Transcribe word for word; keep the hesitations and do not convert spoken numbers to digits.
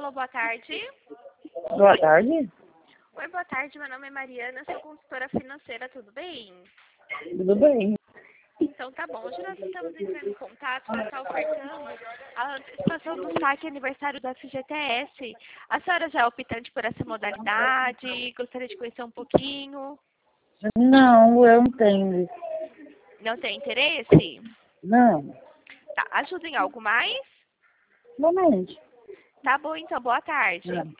Alô, boa tarde. Boa tarde. Oi, boa tarde. Meu nome é Mariana, sou consultora financeira, tudo bem? Tudo bem. Então tá bom. Hoje nós estamos entrando em contato para estar ofertando a antecipação do saque aniversário da F G T S. A senhora já é optante por essa modalidade? Gostaria de conhecer um pouquinho? Não, eu não tenho. Não tem interesse? Não. Tá. Ajuda em algo mais? Realmente. Tá bom, então. Boa tarde. Não.